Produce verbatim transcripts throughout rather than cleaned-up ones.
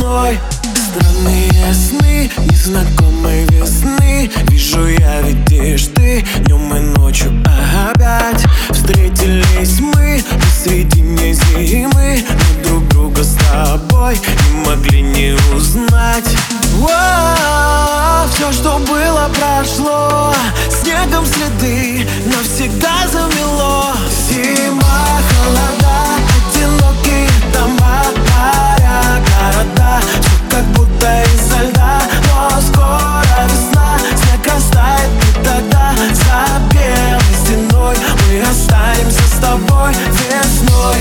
весной. Странные сны незнакомой весны. Вижу я, видишь ты, днем и ночью опять. Встретились мы посредине зимы, но друг друга с тобой не могли не узнать. О, все, что было, прошло, снегом следы навсегда замело. Зима, холода, одинокие дома, моря, города, все как будто из-за льда. Но скоро весна, снег растает, и тогда за белой стеной мы останемся с тобой весной.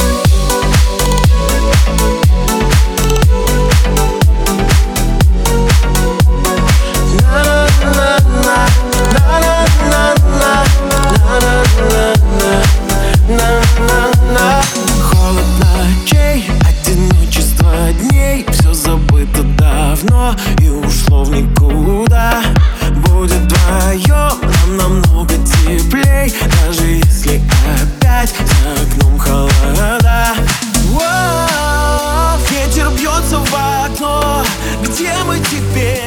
Холод ночей, одиночество дней, все забыто давно и ушло в никуда. Будет вдвоем нам намного теплей, даже если опять за окном холода. Воу, ветер бьется в окно, где мы теперь?